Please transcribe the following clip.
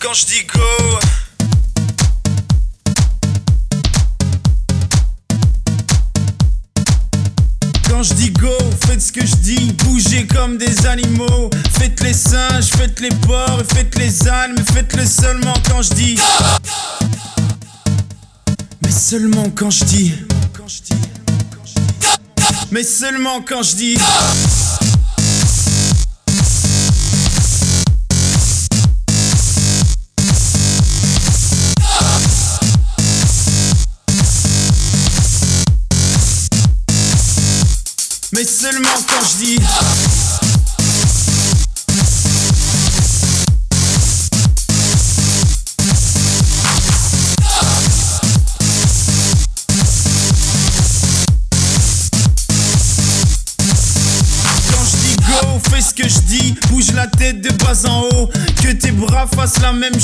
quand je dis go. Quand je dis go, faites ce que je dis, bougez comme des animaux. Faites les singes, faites les porcs, faites les ânes, mais faites-le seulement quand je dis. Mais seulement quand je dis. Mais seulement quand je dis. Mais seulement quand je dis. Fais ce que je dis, bouge la tête de bas en haut, que tes bras fassent la même chose.